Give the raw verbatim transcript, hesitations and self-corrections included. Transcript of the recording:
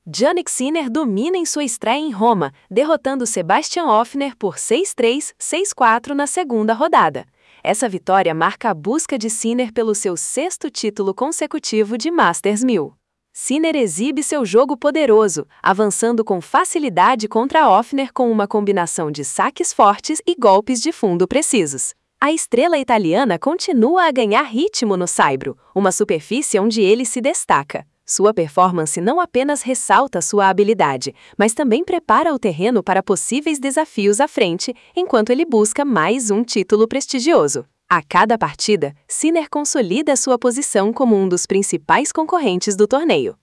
Jannik Sinner domina em sua estreia em Roma, derrotando Sebastian Ofner por seis a três, seis a quatro na segunda rodada. Essa vitória marca a busca de Sinner pelo seu sexto título consecutivo de Masters mil. Sinner exibe seu jogo poderoso, avançando com facilidade contra Ofner com uma combinação de saques fortes e golpes de fundo precisos. A estrela italiana continua a ganhar ritmo no saibro, uma superfície onde ele se destaca. Sua performance não apenas ressalta sua habilidade, mas também prepara o terreno para possíveis desafios à frente, enquanto ele busca mais um título prestigioso. A cada partida, Sinner consolida sua posição como um dos principais concorrentes do torneio.